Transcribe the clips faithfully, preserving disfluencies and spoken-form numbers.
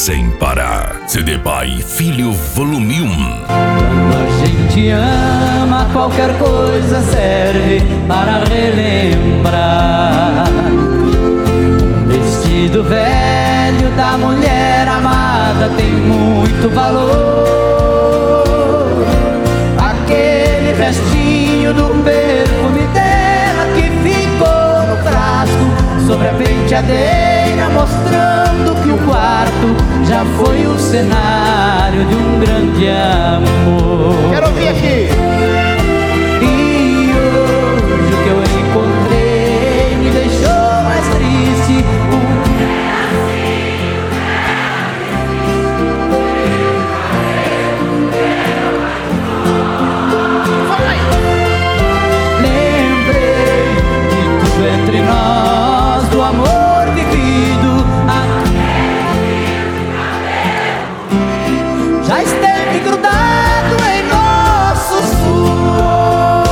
sem parar. C D Pai e Filho Volume um. Quando a gente ama, qualquer coisa serve para relembrar. Um vestido velho da mulher amada tem muito valor. Aquele restinho do perfume dela que ficou no frasco sobre a penteadeira, mostrando que o quarto já foi o cenário de um grande amor. Quero ouvir aqui. E hoje o que eu encontrei me deixou mais triste. Vai! Lembrei de tudo entre nós, do amor vivido. Já esteve grudado em nosso suor.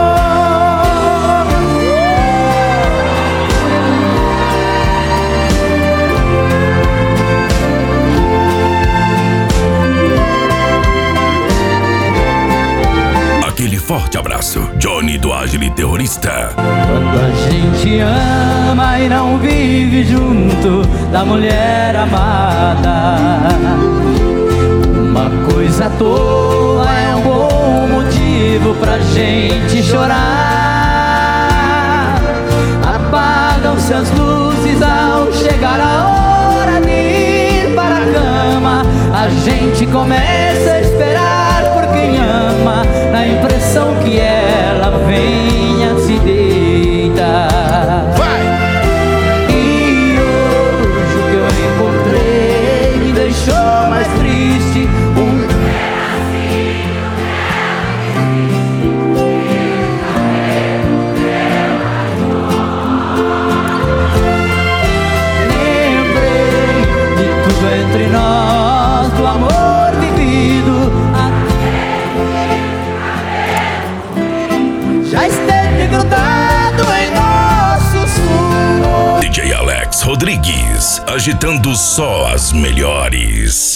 Aquele forte abraço, Johnny do Agile Terrorista. Quando a gente ama e não vive junto da mulher amada, uma coisa à toa é um bom motivo pra gente chorar. Apagam-se as luzes ao chegar a hora de ir para a cama. A gente começa a esperar por quem ama, na impressão que ela venha se deitar. Vai! E hoje o que eu encontrei me deixou mais triste. Um lembrei de tudo entre nós, do amor vivido. Já esteve grudado em nosso suor. D J Alex Rodrigues, agitando só as melhores.